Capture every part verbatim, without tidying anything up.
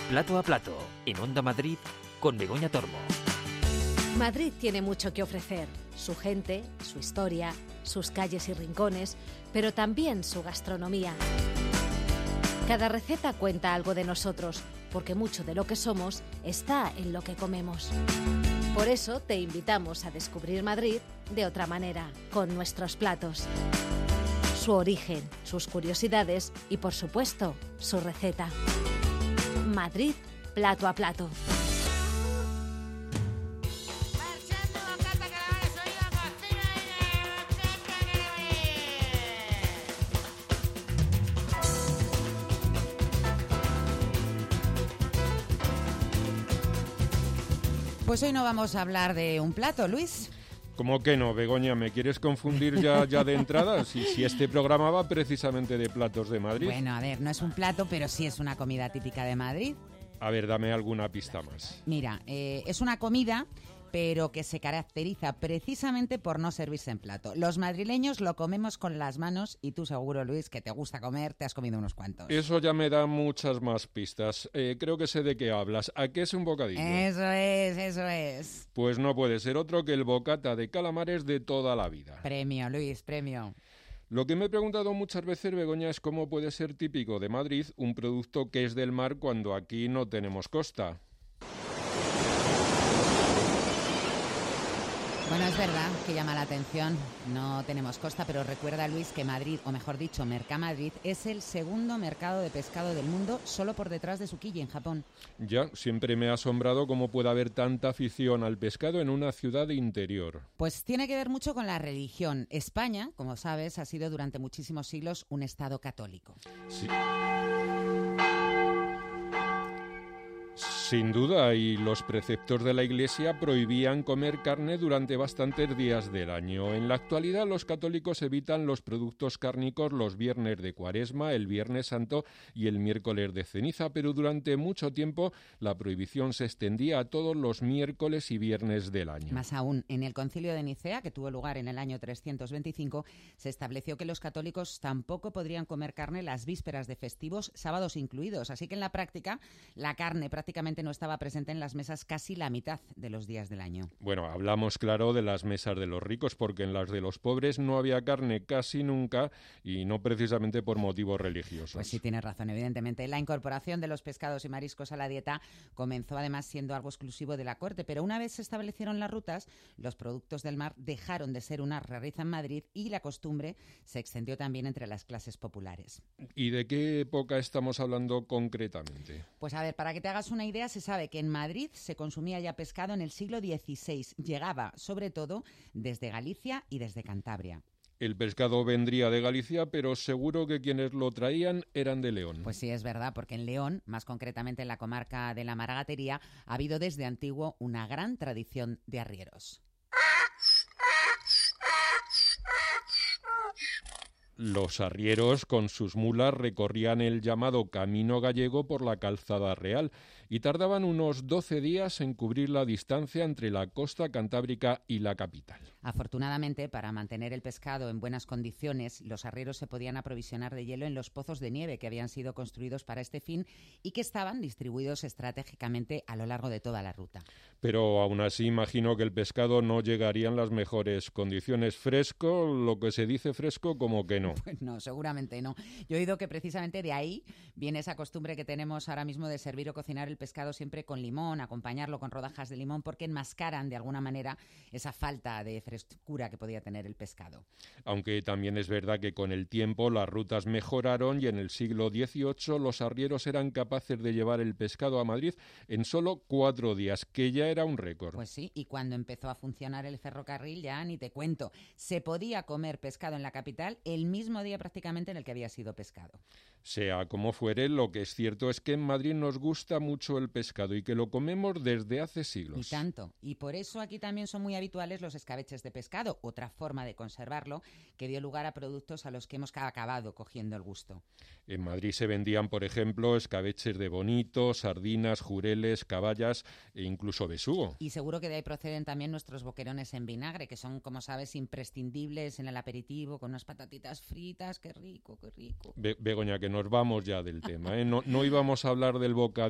Plato a Plato, en Onda Madrid, con Begoña Tormo. Madrid tiene mucho que ofrecer, su gente, su historia, sus calles y rincones, pero también su gastronomía. Cada receta cuenta algo de nosotros, porque mucho de lo que somos está en lo que comemos. Por eso te invitamos a descubrir Madrid de otra manera, con nuestros platos. Su origen, sus curiosidades y, por supuesto, su receta. Madrid, plato a plato. Pues hoy no vamos a hablar de un plato, Luis. ¿Cómo que no, Begoña? ¿Me quieres confundir ya, ya de entrada? Si, si este programa va precisamente de platos de Madrid. Bueno, a ver, no es un plato, pero sí es una comida típica de Madrid. A ver, dame alguna pista más. Mira, eh, es una comida, pero que se caracteriza precisamente por no servirse en plato. Los madrileños lo comemos con las manos y tú seguro, Luis, que te gusta comer, te has comido unos cuantos. Eso ya me da muchas más pistas. Eh, creo que sé de qué hablas. ¿A qué es un bocadillo? Eso es, eso es. Pues no puede ser otro que el bocata de calamares de toda la vida. Premio, Luis, premio. Lo que me he preguntado muchas veces, Begoña, es cómo puede ser típico de Madrid un producto que es del mar cuando aquí no tenemos costa. Bueno, es verdad que llama la atención, no tenemos costa, pero recuerda, Luis, que Madrid, o mejor dicho, Mercamadrid, es el segundo mercado de pescado del mundo, solo por detrás de Tsukiji, en Japón. Ya, siempre me ha asombrado cómo puede haber tanta afición al pescado en una ciudad interior. Pues tiene que ver mucho con la religión. España, como sabes, ha sido durante muchísimos siglos un estado católico. Sí. Sin duda, y los preceptos de la Iglesia prohibían comer carne durante bastantes días del año. En la actualidad, los católicos evitan los productos cárnicos los viernes de Cuaresma, el Viernes Santo y el miércoles de ceniza, pero durante mucho tiempo la prohibición se extendía a todos los miércoles y viernes del año. Más aún, en el Concilio de Nicea, que tuvo lugar en el año trescientos veinticinco, se estableció que los católicos tampoco podrían comer carne las vísperas de festivos, sábados incluidos. Así que en la práctica, la carne prácticamente no estaba presente en las mesas casi la mitad de los días del año. Bueno, hablamos claro de las mesas de los ricos, porque en las de los pobres no había carne casi nunca y no precisamente por motivos religiosos. Pues sí, tienes razón, evidentemente. La incorporación de los pescados y mariscos a la dieta comenzó además siendo algo exclusivo de la corte, pero una vez se establecieron las rutas, los productos del mar dejaron de ser una rareza en Madrid y la costumbre se extendió también entre las clases populares. ¿Y de qué época estamos hablando concretamente? Pues a ver, para que te hagas una idea, se sabe que en Madrid se consumía ya pescado en el siglo dieciséis. Llegaba, sobre todo, desde Galicia y desde Cantabria. El pescado vendría de Galicia, pero seguro que quienes lo traían eran de León. Pues sí, es verdad, porque en León, más concretamente en la comarca de la Maragatería, ha habido desde antiguo una gran tradición de arrieros. Los arrieros con sus mulas recorrían el llamado Camino Gallego por la Calzada Real y tardaban unos doce días en cubrir la distancia entre la costa cantábrica y la capital. Afortunadamente, para mantener el pescado en buenas condiciones, los arrieros se podían aprovisionar de hielo en los pozos de nieve que habían sido construidos para este fin y que estaban distribuidos estratégicamente a lo largo de toda la ruta. Pero aún así imagino que el pescado no llegaría en las mejores condiciones. Fresco, lo que se dice fresco, como que no. Pues no, seguramente no. Yo he oído que precisamente de ahí viene esa costumbre que tenemos ahora mismo de servir o cocinar el pescado siempre con limón, acompañarlo con rodajas de limón, porque enmascaran de alguna manera esa falta de frescura que podía tener el pescado. Aunque también es verdad que con el tiempo las rutas mejoraron y en el siglo dieciocho los arrieros eran capaces de llevar el pescado a Madrid en solo cuatro días, que ya era un récord. Pues sí, y cuando empezó a funcionar el ferrocarril, ya ni te cuento, se podía comer pescado en la capital el mismo día prácticamente en el que había sido pescado. Sea como fuere, lo que es cierto es que en Madrid nos gusta mucho el pescado y que lo comemos desde hace siglos. Y tanto. Y por eso aquí también son muy habituales los escabeches de pescado, otra forma de conservarlo que dio lugar a productos a los que hemos acabado cogiendo el gusto. En Madrid se vendían, por ejemplo, escabeches de bonito, sardinas, jureles, caballas e incluso besugo. Y seguro que de ahí proceden también nuestros boquerones en vinagre, que son, como sabes, imprescindibles en el aperitivo con unas patatitas fritas. ¡Qué rico, qué rico! Be- Begoña, que nos vamos ya del tema, ¿eh? No, no íbamos a hablar del bocadillo de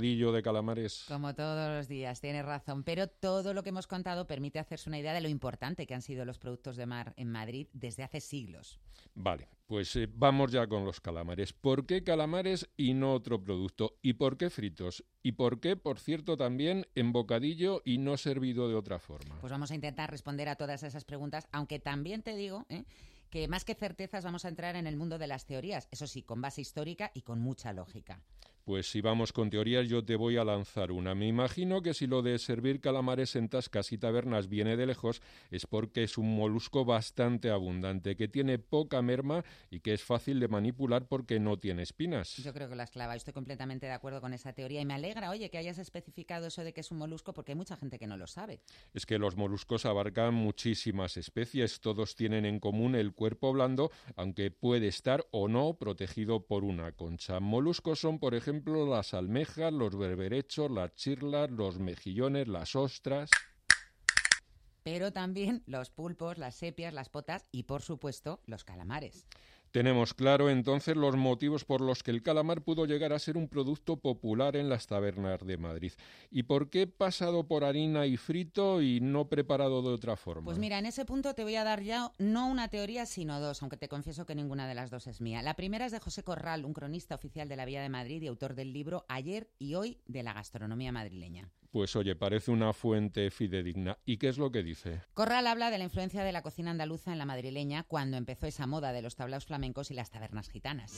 calamares. Como todos los días, tienes razón. Pero todo lo que hemos contado permite hacerse una idea de lo importante que han sido los productos de mar en Madrid desde hace siglos. Vale, pues eh, vamos ya con los calamares. ¿Por qué calamares y no otro producto? ¿Y por qué fritos? ¿Y por qué, por cierto, también en bocadillo y no servido de otra forma? Pues vamos a intentar responder a todas esas preguntas, aunque también te digo ¿eh? que más que certezas vamos a entrar en el mundo de las teorías, eso sí, con base histórica y con mucha lógica. Pues si vamos con teorías, yo te voy a lanzar una. Me imagino que si lo de servir calamares en tascas y tabernas viene de lejos, es porque es un molusco bastante abundante, que tiene poca merma y que es fácil de manipular porque no tiene espinas. Yo creo que lo has clavado. Estoy completamente de acuerdo con esa teoría y me alegra, oye, que hayas especificado eso de que es un molusco porque hay mucha gente que no lo sabe. Es que los moluscos abarcan muchísimas especies. Todos tienen en común el cuerpo blando, aunque puede estar o no protegido por una concha. Moluscos son, por ejemplo, las almejas, los berberechos, las chirlas, los mejillones, las ostras. Pero también los pulpos, las sepias, las potas y, por supuesto, los calamares. Tenemos claro entonces los motivos por los que el calamar pudo llegar a ser un producto popular en las tabernas de Madrid. ¿Y por qué pasado por harina y frito y no preparado de otra forma? Pues mira, en ese punto te voy a dar ya no una teoría, sino dos, aunque te confieso que ninguna de las dos es mía. La primera es de José Corral, un cronista oficial de la Vía de Madrid y autor del libro Ayer y Hoy de la gastronomía madrileña. Pues oye, parece una fuente fidedigna. ¿Y qué es lo que dice? Corral habla de la influencia de la cocina andaluza en la madrileña cuando empezó esa moda de los tablaos flamencos y las tabernas gitanas.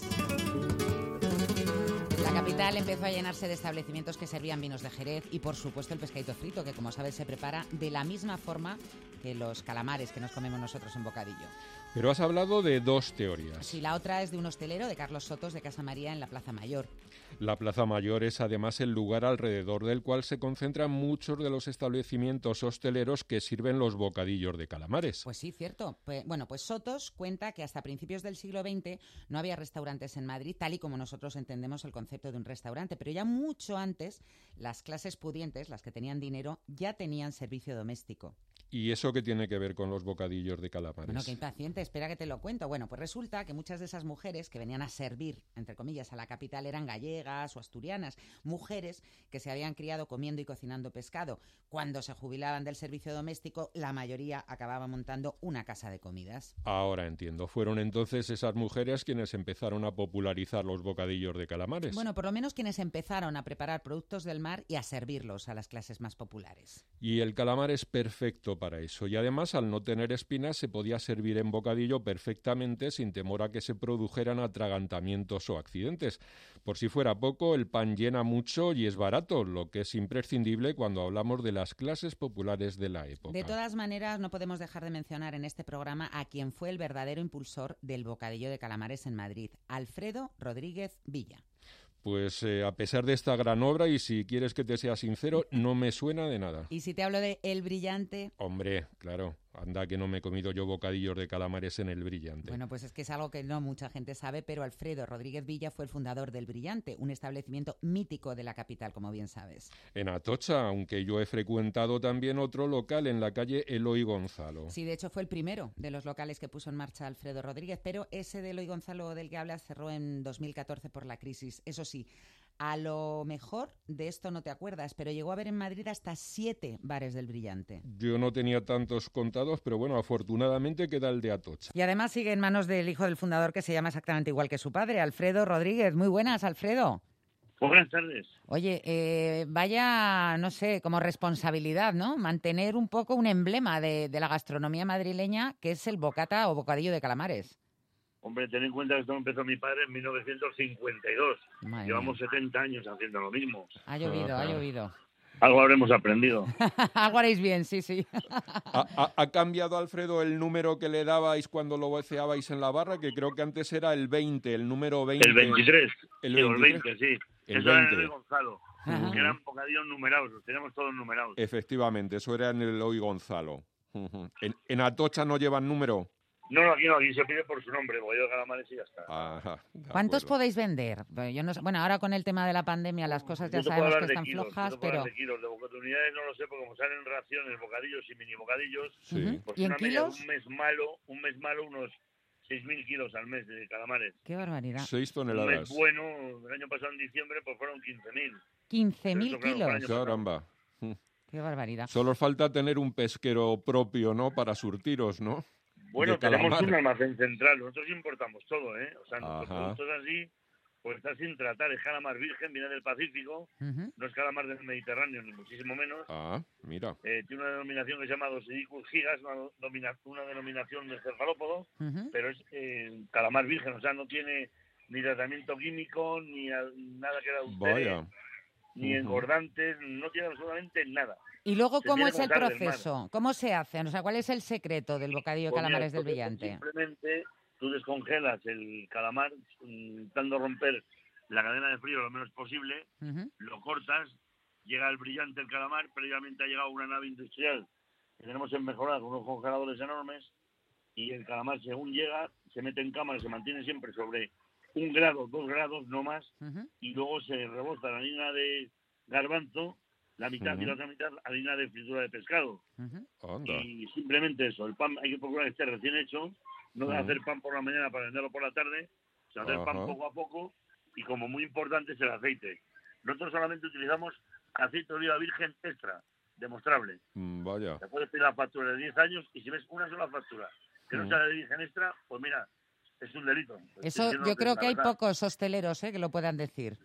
La capital empezó a llenarse de establecimientos que servían vinos de Jerez y, por supuesto, el pescadito frito, que, como sabes, se prepara de la misma forma que los calamares que nos comemos nosotros en bocadillo. Pero has hablado de dos teorías. Sí, la otra es de un hostelero, de Carlos Sotos, de Casa María, en la Plaza Mayor. La Plaza Mayor es además el lugar alrededor del cual se concentran muchos de los establecimientos hosteleros que sirven los bocadillos de calamares. Pues sí, cierto. Pues, bueno, pues Sotos cuenta que hasta principios del siglo veinte no había restaurantes en Madrid, tal y como nosotros entendemos el concepto de un restaurante, pero ya mucho antes las clases pudientes, las que tenían dinero, ya tenían servicio doméstico. ¿Y eso qué tiene que ver con los bocadillos de calamares? Bueno, qué impaciente, espera que te lo cuento. Bueno, pues resulta que muchas de esas mujeres que venían a servir, entre comillas, a la capital eran gallegas o asturianas, mujeres que se habían criado comiendo y cocinando pescado. Cuando se jubilaban del servicio doméstico, la mayoría acababa montando una casa de comidas. Ahora entiendo. Fueron entonces esas mujeres quienes empezaron a popularizar los bocadillos de calamares. Bueno, por lo menos quienes empezaron a preparar productos del mar y a servirlos a las clases más populares. Y el calamar es perfecto para eso. Y además, al no tener espinas, se podía servir en bocadillo perfectamente sin temor a que se produjeran atragantamientos o accidentes. Por si fuera poco, el pan llena mucho y es barato, lo que es imprescindible cuando hablamos de las clases populares de la época. De todas maneras, no podemos dejar de mencionar en este programa a quien fue el verdadero impulsor del bocadillo de calamares en Madrid, Alfredo Rodríguez Villa. Pues eh, a pesar de esta gran obra, y si quieres que te sea sincero, no me suena de nada. ¿Y si te hablo de El Brillante? Hombre, claro, anda que no me he comido yo bocadillos de calamares en El Brillante. Bueno, pues es que es algo que no mucha gente sabe, pero Alfredo Rodríguez Villa fue el fundador del Brillante, un establecimiento mítico de la capital, como bien sabes. En Atocha, aunque yo he frecuentado también otro local en la calle Eloy Gonzalo. Sí, de hecho fue el primero de los locales que puso en marcha Alfredo Rodríguez, pero ese de Eloy Gonzalo del que hablas cerró en dos mil catorce por la crisis. Eso sí, a lo mejor de esto no te acuerdas, pero llegó a haber en Madrid hasta siete bares del Brillante. Yo no tenía tantos contados, pero bueno, afortunadamente queda el de Atocha. Y además sigue en manos del hijo del fundador, que se llama exactamente igual que su padre, Alfredo Rodríguez. Muy buenas, Alfredo. Buenas tardes. Oye, eh, vaya, no sé, como responsabilidad, ¿no? Mantener un poco un emblema de, de la gastronomía madrileña, que es el bocata o bocadillo de calamares. Hombre, ten en cuenta que esto empezó mi padre en mil novecientos cincuenta y dos. Madre Llevamos mía. setenta años haciendo lo mismo. Ha llovido, Ajá. ha llovido. Algo habremos aprendido. Algo haréis bien, sí, sí. ¿Ha, ha, ha cambiado, Alfredo, el número que le dabais cuando lo voceabais en la barra? Que creo que antes era el veinte, el número veinte. El veintitrés. El Sí, o el veintitrés. veinte, sí. El Eso era veinte. el de Gonzalo. Ajá. Que eran bocadillos numerados. Los teníamos todos numerados. Efectivamente, eso era en el Eloy Gonzalo. Ujú. ¿En, en Atocha no llevan número? No, no, aquí no. Aquí se pide por su nombre. Bocadillo de calamares y ya está. Ajá, de ¿Cuántos acuerdo. podéis vender? Pues yo no sé. Bueno, ahora con el tema de la pandemia las cosas ya Yo te puedo sabemos hablar que de están kilos, flojas, yo te puedo pero... hablar de kilos. De oportunidades no lo sé, porque como salen raciones, bocadillos y mini bocadillos, Sí. Ujú. pues ¿Y en una media de kilos? un mes malo, un mes malo, unos seis mil kilos al mes de calamares. Qué barbaridad. Seis Un mes toneladas. bueno, el año pasado en diciembre, pues fueron quince mil. quince mil Pero eso, claro, kilos. fue el año Caramba. Mm. Qué barbaridad. Solo os falta tener un pesquero propio, ¿no? Para surtiros, ¿no? Bueno, De tenemos calamar. un almacén central, nosotros importamos todo, ¿eh? O sea, nuestros Ajá. productos así, pues está sin tratar, es calamar virgen, viene del Pacífico, Ujú. no es calamar del Mediterráneo, ni muchísimo menos. Ah, mira. Eh, tiene una denominación que se llama Dosidicus gigas, una, domina- una denominación de cefalópodo, Ujú. pero es eh, calamar virgen, o sea, no tiene ni tratamiento químico, ni a- nada que adultere, Vaya. ni Ujú. engordantes, no tiene absolutamente nada. Y luego, Se ¿cómo tiene es como el sal del mar. proceso? ¿Cómo se hace? O sea, ¿cuál es el secreto del bocadillo de Pues mira, calamares del entonces, Brillante? Simplemente tú descongelas el calamar, mm, intentando romper la cadena de frío lo menos posible, Ujú. lo cortas, llega el Brillante el calamar, previamente ha llegado una nave industrial que tenemos en Mejorada con unos congeladores enormes, y el calamar según llega se mete en cámara, se mantiene siempre sobre un grado, dos grados, no más, Ujú. y luego se rebota la harina de garbanzo, la mitad Ujú. y la otra mitad harina de fritura de pescado. Ujú. Anda. Y simplemente eso, el pan hay que procurar que esté recién hecho, no de Ujú. hacer pan por la mañana para venderlo por la tarde, sino hacer pan Ajá. poco a poco, y como muy importante es el aceite. Nosotros solamente utilizamos aceite de oliva virgen extra, demostrable. Mm, Vaya. Te puedes pedir la factura de diez años y si ves una sola factura que no Ujú. sea de virgen extra, pues mira, es un delito. Estoy Eso diciendo yo creo la que hay verdad. pocos hosteleros ¿eh? que lo puedan decir.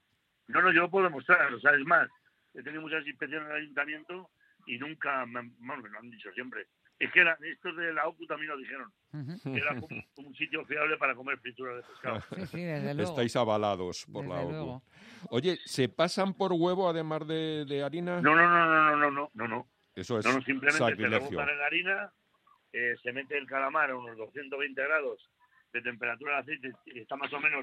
No, no, yo lo puedo demostrar, o sea, es más, he tenido muchas inspecciones en el ayuntamiento y nunca, me han, bueno, me lo han dicho siempre. Es que era, estos de la O C U también lo dijeron, Ujú. que era como un sitio fiable para comer fritura de pescado. Sí, sí, desde luego. Estáis avalados por Desde la O C U. luego. Oye, ¿se pasan por huevo además de, de harina? No, no, no, no, no, no, no, no. Eso es No, no, simplemente se sacrilegio. rebotan en la harina, eh, se mete el calamar a unos doscientos veinte grados de temperatura del aceite y está más o menos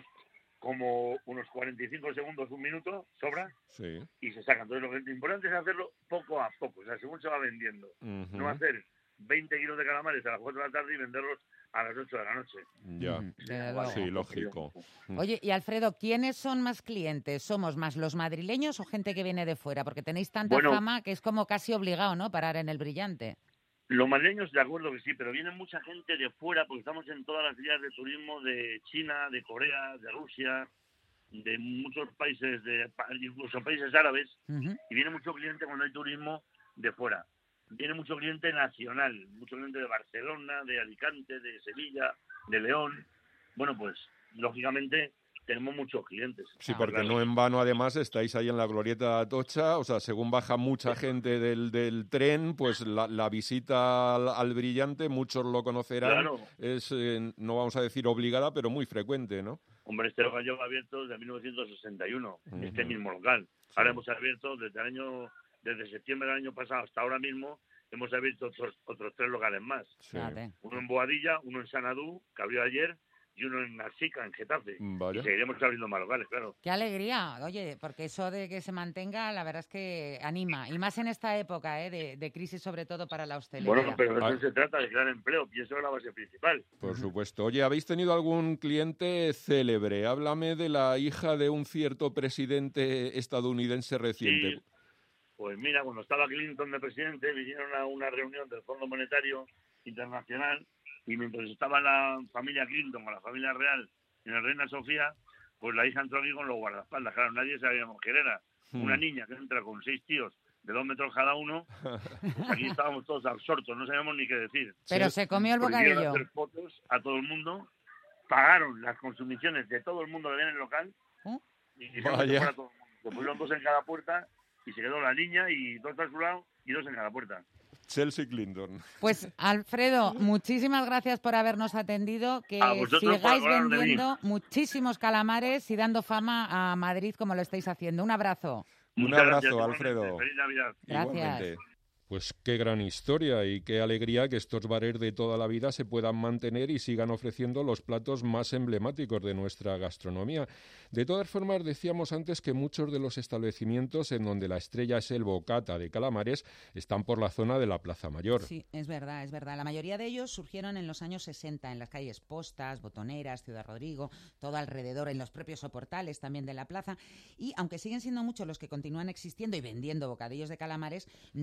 como unos cuarenta y cinco segundos, un minuto, sobra, Sí. y se saca. Entonces lo que es importante es hacerlo poco a poco, o sea, según se va vendiendo. Ujú. No hacer veinte kilos de calamares a las cuatro de la tarde y venderlos a las ocho de la noche. Ya. Ujú. Desde luego. Sí, lógico. Oye, y Alfredo, ¿quiénes son más clientes? ¿Somos más los madrileños o gente que viene de fuera? Porque tenéis tanta Bueno. fama que es como casi obligado, ¿no? Parar en el Brillante. Los madrileños, de acuerdo que sí, pero viene mucha gente de fuera, porque estamos en todas las vías de turismo de China, de Corea, de Rusia, de muchos países, de pa- incluso países árabes, Ujú. y viene mucho cliente cuando hay turismo de fuera. Viene mucho cliente nacional, mucho cliente de Barcelona, de Alicante, de Sevilla, de León. Bueno, pues, lógicamente, tenemos muchos clientes. Sí, Ah, porque claro. no en vano, además, estáis ahí en la glorieta de Atocha, o sea, según baja mucha gente del, del tren, pues la, la visita al, al Brillante, muchos lo conocerán, Claro. es, eh, no vamos a decir obligada, pero muy frecuente, ¿no? Hombre, este local lleva abierto desde mil novecientos sesenta y uno, Ujú. este mismo local. Sí. Ahora hemos abierto desde el año, desde septiembre del año pasado hasta ahora mismo, hemos abierto otros, otros tres locales más. Sí. Fíjate. Uno en Boadilla, uno en Sanadú, que abrió ayer, y uno en Narcica, en Getafe. Vaya. Y seguiremos abriendo más locales, claro. Qué alegría, oye, porque eso de que se mantenga, la verdad es que anima. Y más en esta época ¿eh? de, de crisis, sobre todo para la hostelería. Bueno, pero de eso Ah. se trata, de crear empleo, y eso es la base principal. Por supuesto. Oye, ¿habéis tenido algún cliente célebre? Háblame de la hija de un cierto presidente estadounidense reciente. Sí, pues mira, cuando estaba Clinton de presidente, vinieron a una reunión del Fondo Monetario Internacional, y mientras estaba la familia Clinton con la familia real en el Reina Sofía, pues la hija entró aquí con los guardaespaldas. Claro, nadie sabíamos quién era. Una Hmm. niña que entra con seis tíos de dos metros cada uno, pues aquí estábamos todos absortos, no sabíamos ni qué decir. Pero Sí. se comió el Prohibieron bocadillo. hacer fotos a todo el mundo, pagaron las consumiciones de todo el mundo que viene en el local, ¿Eh? y hicieron Vaya. que fuera todo el mundo. Se pusieron dos en cada puerta, y se quedó la niña y dos a su lado y dos en cada puerta. Chelsea Clinton. Pues Alfredo, muchísimas gracias por habernos atendido, que A vosotros por sigáis acordaros de mí. vendiendo muchísimos calamares y dando fama a Madrid como lo estáis haciendo. Un abrazo. Un Muchas abrazo, gracias, igualmente. Alfredo. Feliz Navidad. Gracias. Igualmente. Pues qué gran historia y qué alegría que estos bares de toda la vida se puedan mantener y sigan ofreciendo los platos más emblemáticos de nuestra gastronomía. De todas formas, decíamos antes que muchos de los establecimientos en donde la estrella es el bocata de calamares están por la zona de la Plaza Mayor. Sí, es verdad, es verdad. La mayoría de ellos surgieron en los años sesenta en las calles Postas, Botoneras, Ciudad Rodrigo, todo alrededor, en los propios soportales también de la plaza. Y aunque siguen siendo muchos los que continúan existiendo y vendiendo bocadillos de calamares, no es de todos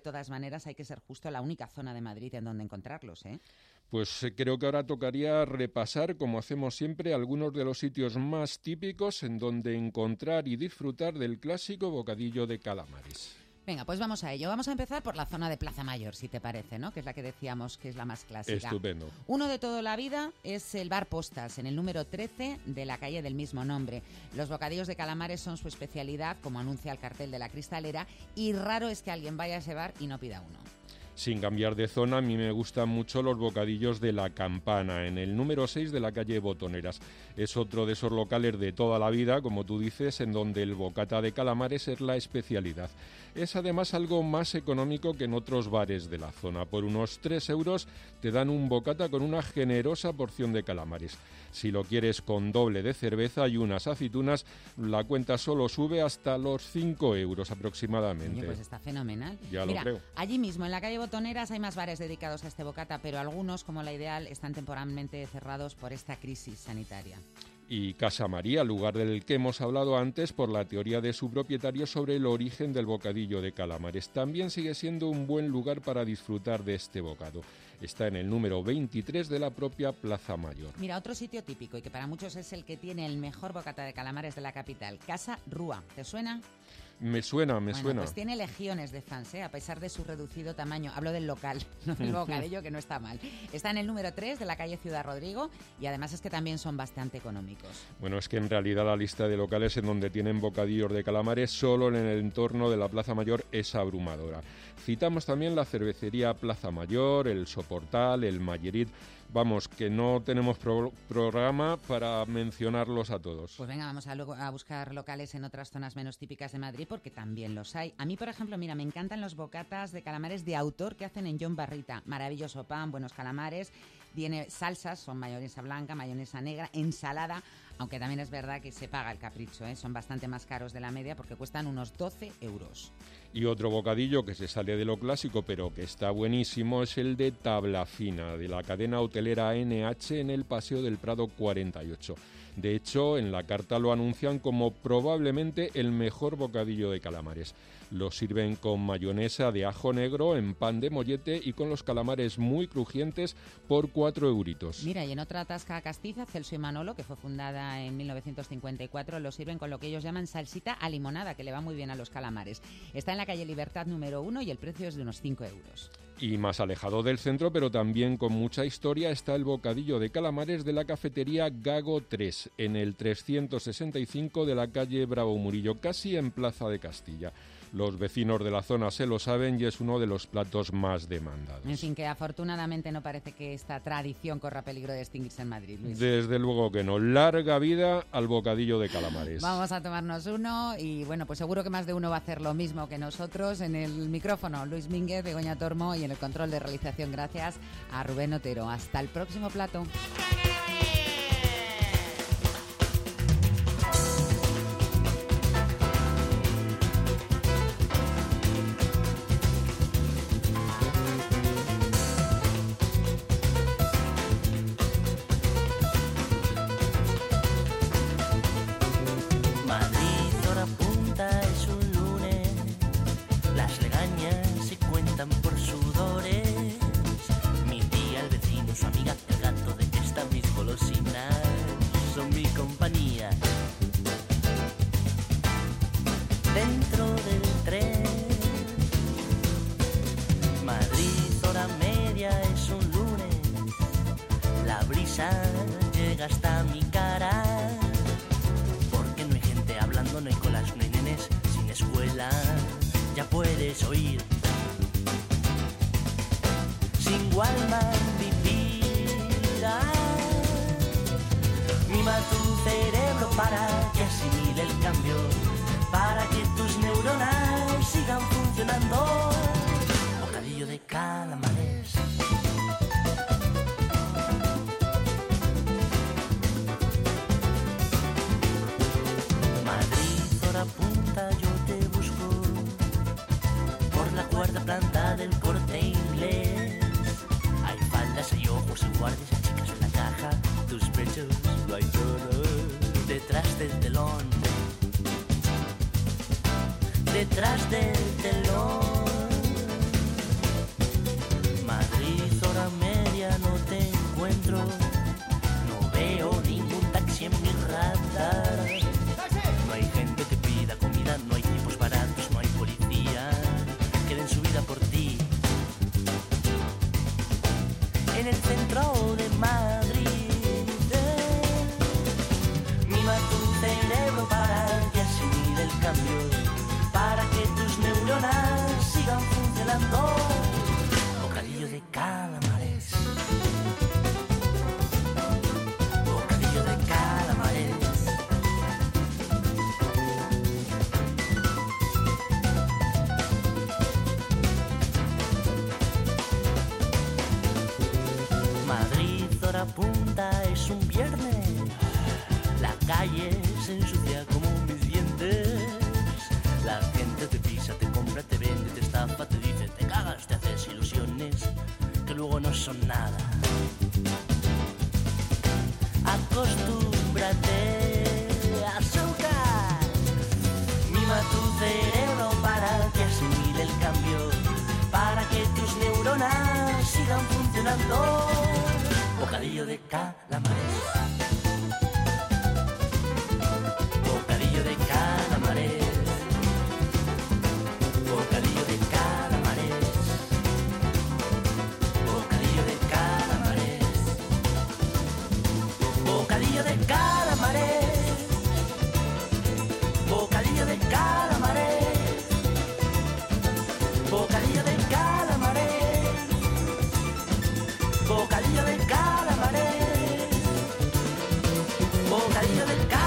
todas maneras hay que ser justo la única zona de Madrid en donde encontrarlos, ¿eh? Pues eh, creo que ahora tocaría repasar, como hacemos siempre, algunos de los sitios más típicos en donde encontrar y disfrutar del clásico bocadillo de calamares. Venga, pues vamos a ello. Vamos a empezar por la zona de Plaza Mayor, si te parece, ¿no? Que es la que decíamos que es la más clásica. Estupendo. Uno de toda la vida es el Bar Postas, en el número trece de la calle del mismo nombre. Los bocadillos de calamares son su especialidad, como anuncia el cartel de la cristalera, y raro es que alguien vaya a ese bar y no pida uno. Sin cambiar de zona, a mí me gustan mucho los bocadillos de La Campana, en el número seis de la calle Botoneras. Es otro de esos locales de toda la vida, como tú dices, en donde el bocata de calamares es la especialidad. Es además algo más económico que en otros bares de la zona. Por unos tres euros te dan un bocata con una generosa porción de calamares. Si lo quieres con doble de cerveza y unas aceitunas, la cuenta solo sube hasta los cinco euros aproximadamente. Oye, pues está fenomenal. Ya Mira, lo creo. Allí mismo, en la calle Botoneras, hay más bares dedicados a este bocata, pero algunos, como La Ideal, están temporalmente cerrados por esta crisis sanitaria. Y Casa María, lugar del que hemos hablado antes por la teoría de su propietario sobre el origen del bocadillo de calamares. También sigue siendo un buen lugar para disfrutar de este bocado. Está en el número veintitrés de la propia Plaza Mayor. Mira, otro sitio típico y que para muchos es el que tiene el mejor bocata de calamares de la capital, Casa Rúa. ¿Te suena? Me suena, me bueno, suena. Pues tiene legiones de fans, ¿eh? A pesar de su reducido tamaño. Hablo del local, no del bocadillo, que no está mal. Está en el número tres de la calle Ciudad Rodrigo y además es que también son bastante económicos. Bueno, es que en realidad la lista de locales en donde tienen bocadillos de calamares solo en el entorno de la Plaza Mayor es abrumadora. Citamos también la cervecería Plaza Mayor, el Soportal, el Mayerit. Vamos, que no tenemos pro- programa para mencionarlos a todos. Pues venga, vamos a, luego a buscar locales en otras zonas menos típicas de Madrid, porque también los hay. A mí, por ejemplo, mira, me encantan los bocatas de calamares de autor que hacen en John Barrita. Maravilloso pan, buenos calamares, tiene salsas, son mayonesa blanca, mayonesa negra, ensalada, aunque también es verdad que se paga el capricho, ¿eh? Son bastante más caros de la media porque cuestan unos doce euros. Y otro bocadillo que se sale de lo clásico pero que está buenísimo es el de Tablafina, de la cadena hotelera A N H en el Paseo del Prado cuarenta y ocho. De hecho, en la carta lo anuncian como probablemente el mejor bocadillo de calamares. Lo sirven con mayonesa de ajo negro en pan de mollete y con los calamares muy crujientes por cuatro euritos. Mira, y en otra tasca castiza, Celso y Manolo, que fue fundada en mil novecientos cincuenta y cuatro, lo sirven con lo que ellos llaman salsita a limonada, que le va muy bien a los calamares. Está en la calle Libertad número uno y el precio es de unos cinco euros. Y más alejado del centro, pero también con mucha historia, está el bocadillo de calamares de la cafetería Gago tres, en el trescientos sesenta y cinco de la calle Bravo Murillo, casi en Plaza de Castilla. Los vecinos de la zona se lo saben y es uno de los platos más demandados. En fin, que afortunadamente no parece que esta tradición corra peligro de extinguirse en Madrid, Luis. Desde luego que no. Larga vida al bocadillo de calamares. Vamos a tomarnos uno y bueno, pues seguro que más de uno va a hacer lo mismo que nosotros. En el micrófono, Luis Mínguez, Begoña Tormo, y en el control de realización, gracias a Rubén Otero. Hasta el próximo plato. Llega hasta mi cara, porque no hay gente hablando, no hay colas, no hay nenes sin escuela. Ya puedes oír sin Walman vivir. Mima tu cerebro para que asimile el cambio, para que tus neuronas sigan funcionando. Bocadillo de calamares. Punta, yo te busco por la cuarta planta del Corte Inglés. Hay faldas, hay ojos, hay guardias, hay chicas en la caja. Tus pechos lo hay todo detrás del telón, detrás del telón. calle se ensucia como mis dientes. La gente te pisa, te compra, te vende, te estafa, te dice, te cagas, te haces ilusiones que luego no son nada. Acostúmbrate a azúcar, mima tu cerebro para que asimile el cambio, para que tus neuronas sigan funcionando. Bocadillo de calamares, bocadillo de calamares, bocadillo de calamares, bocadillo de calamares, bocadillo de calamares, bocadillo de calamares, bocadillo de calamares, bocadillo de calamares, bocadillo de calamares.